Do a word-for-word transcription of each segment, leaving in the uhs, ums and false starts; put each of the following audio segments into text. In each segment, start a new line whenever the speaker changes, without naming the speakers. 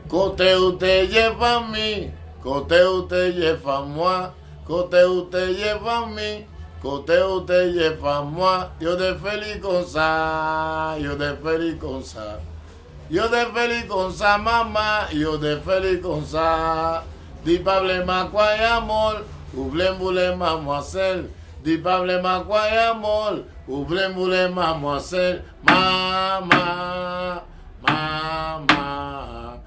Côté où t'es famille, côté où t'es moi, côté où t'es famille, côté où t'es moi, yo te feliz con ça, yo te feliz con ça. Yo te feliz con ça, mamá, yo te feliz con ça. Dis pas vraiment quoi y amor, oublez boule mademoiselle. Dis pas vraiment quoi y amor, oublez boule mademoiselle. Mama, mama,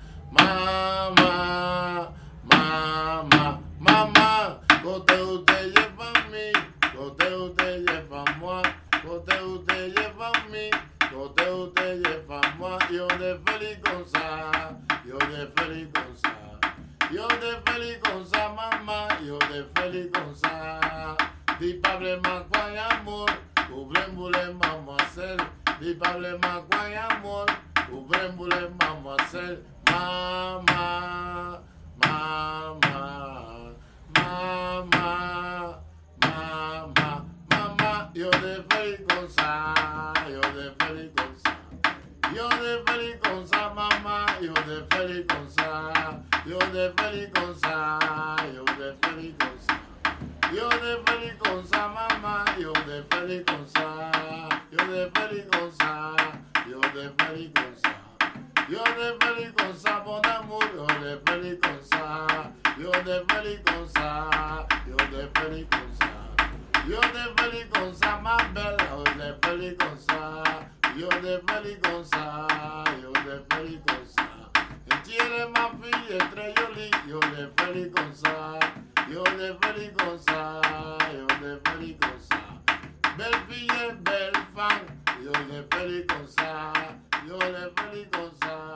mama, mama, mama. Côté où t'es famille, côté où t'es moi, côté où t'es famille, côté où t'es moi. Yo te feliz con ça, yo te feliz con ça. Yo te feliz con ça, mamá, yo te feliz con ça. Dis pas vraiment quoi y amor, ouvrez boule mademoiselle. Dis pas vraiment quoi y amor, ouvrez boule mademoiselle. Mama, mama, mama, mama, mama. Yo te feliz con ça, yo te feliz con ça. Yo te feliz con ça, mamá, yo te feliz con ça. Yo te feliz con ça, yo te feliz con ça. Yo te feliz con ça, mamá, yo te feliz con ça. Yo te feliz con ça, yo te feliz con ça. Yo te feliz con ça, mon amour, yo te feliz con ça. Yo te feliz con ça, yo te feliz con ça. Yo te feliz con ça, ma belle, yo te feliz con ça. Yo te feliz con ça, yo te feliz con ça. Tiene ma fille très jolie, yo te feliz con ça. Yo te feliz con ça, yo te feliz con ça. Belle fille, belle femme, yo te feliz con ça. Yo te feliz con ça.